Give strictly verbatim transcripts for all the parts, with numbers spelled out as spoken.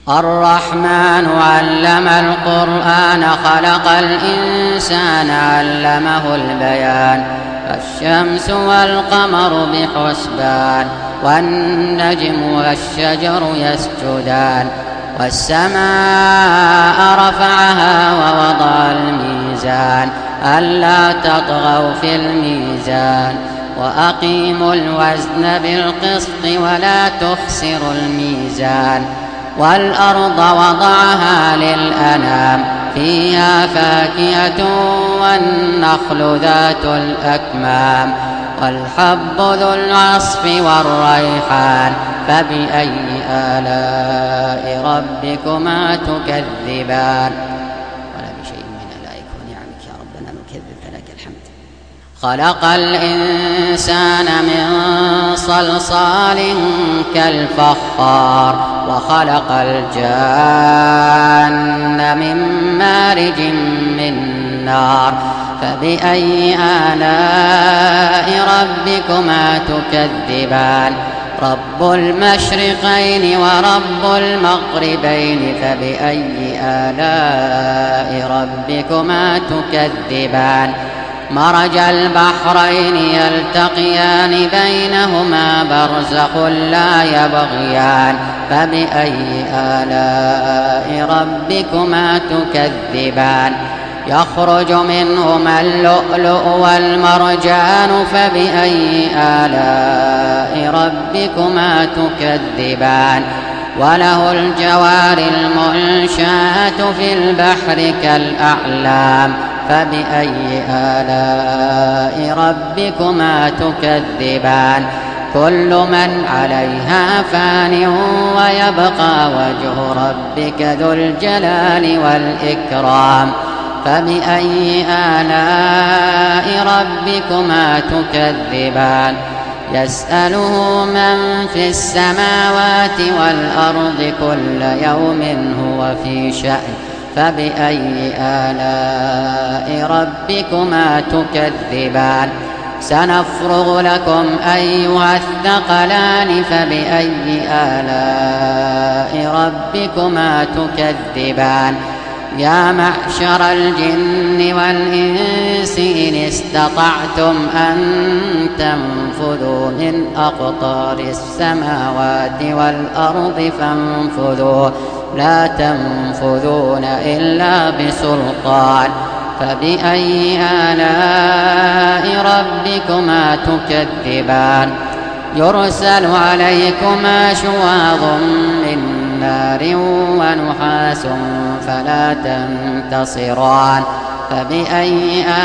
الرحمن علم القرآن خلق الإنسان علمه البيان الشمس والقمر بحسبان والنجم والشجر يسجدان والسماء رفعها ووضع الميزان ألا تطغوا في الميزان وأقيموا الوزن بالقسط ولا تخسروا الميزان والأرض وضعها للأنام فيها فاكهة والنخل ذات الأكمام والحب ذو العصف والريحان فبأي آلاء ربكما تكذبان ولا بشيء من آلائك ونعمك يا ربنا نكذب فلك الحمد. خلق الإنسان من صلصال كالفخار وخلق الجان من مارج من نار فبأي آلاء ربكما تكذبان رب المشرقين ورب المغربين فبأي آلاء ربكما تكذبان مرج البحرين يلتقيان بينهما برزخ لا يبغيان فبأي آلاء ربكما تكذبان يخرج منهما اللؤلؤ والمرجان فبأي آلاء ربكما تكذبان وله الجوار المنشآت في البحر كالأعلام فبأي آلاء ربكما تكذبان كل من عليها فان ويبقى وجه ربك ذو الجلال والإكرام فبأي آلاء ربكما تكذبان يسأله من في السماوات والأرض كل يوم هو في شأن فبأي آلاء ربكما تكذبان سنفرغ لكم أيها الثقلان فبأي آلاء ربكما تكذبان يا معشر الجن والإنس إن استطعتم أن تنفذوا من أقطار السماوات والأرض فانفذوا لا تنفذون إلا بسلطان فبأي آلاء ربكما تكذبان يرسل عليكما شواظ من نار ونحاس فلا تنتصران فبأي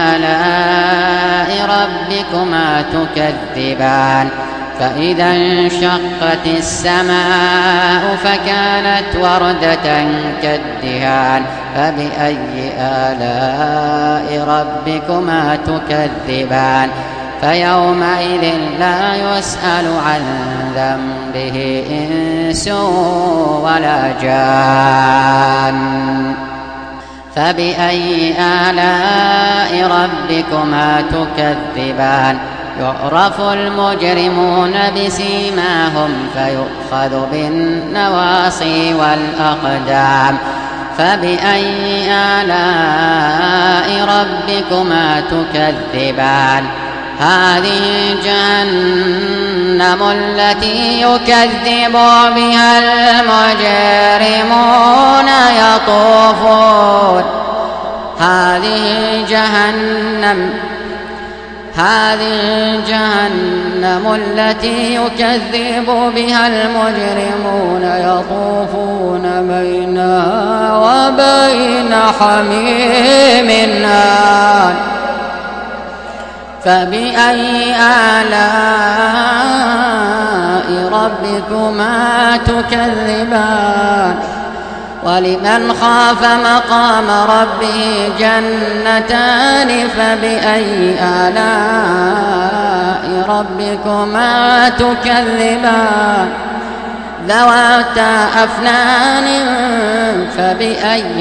آلاء ربكما تكذبان فإذا انشقت السماء فكانت وردة كالدهان فبأي آلاء ربكما تكذبان فيومئذ لا يسأل عن ذنبه إنس ولا جان فبأي آلاء ربكما تكذبان يعرف المجرمون بسيماهم فيؤخذ بالنواصي والأقدام فبأي آلاء ربكما تكذبان هذه جهنم التي يكذب بها المجرمون يطوفون هذه جهنم هذه جهنم التي يكذب بها المجرمون يطوفون بينها وبين حميم آن فبأي آلاء ربكما تكذبان ولمن خاف مقام ربه جنتان فبأي آلاء ربكما تكذبان ذواتا أفنان فبأي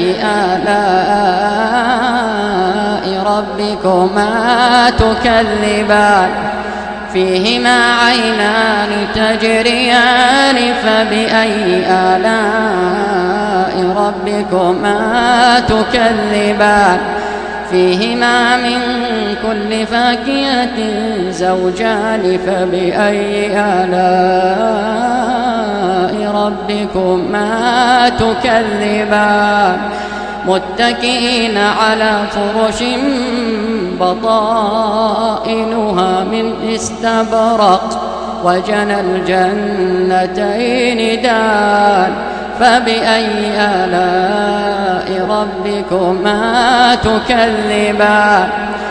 آلاء ربكما تكذبان فيهما عينان تجريان فبأي آلاء ربكما تكذبان فيهما من كل فاكهة زوجان فبأي آلاء ربكما تكذبان متكئين على فرش بطائنها من استبرق وجنى الجنتين دان فبأي آلاء ربكما تكذبان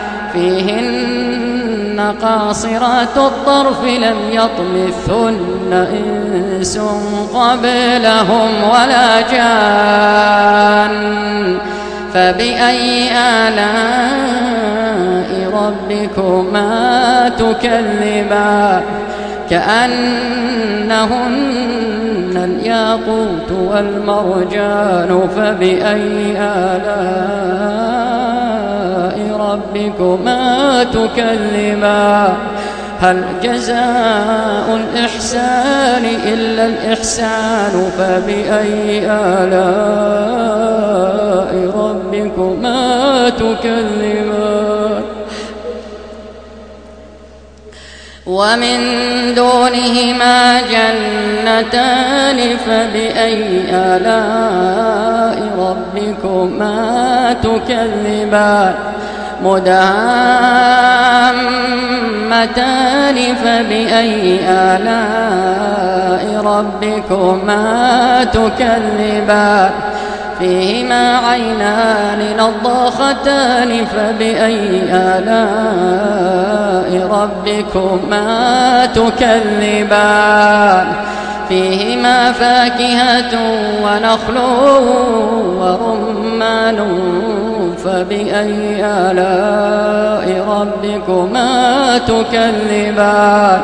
فيهن قاصرات الطرف لم يطمثهن إنس قبلهم ولا جان فبأي آلاء ربكما تكذبان كأنهن الياقوت والمرجان فبأي آلاء ربكما تكذبان هل جزاء الإحسان إلا الإحسان فبأي آلاء ربكما تكذبان ومن دونهما جنتان فبأي آلاء ربكما تكذبان مدهامتان فبأي آلاء ربكما تكذبان فيهما عينان نضاختان فبأي آلاء ربكما تكذبان فيهما فاكهة ونخل ورمان فبأي آلاء ربكما تكذبان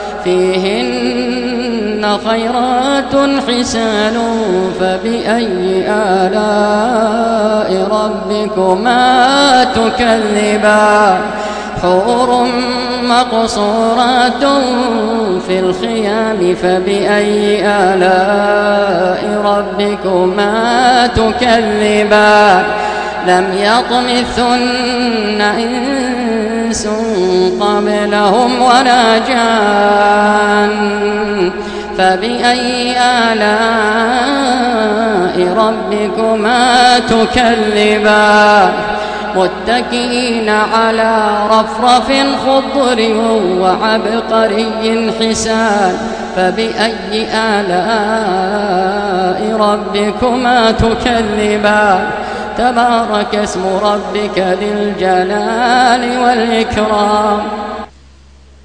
فيهن خيرات حسان فبأي آلاء ربكما تكذبان حور مقصورات في الخيام فبأي آلاء ربكما تكذبان لم يطمثهن إنس قبلهم ولا جان فبأي آلاء ربكما تكذبان متكئين على رفرف خضر وعبقري حسان فبأي آلاء ربكما تكذبان تبارك اسم ربك ذي الجلال والإكرام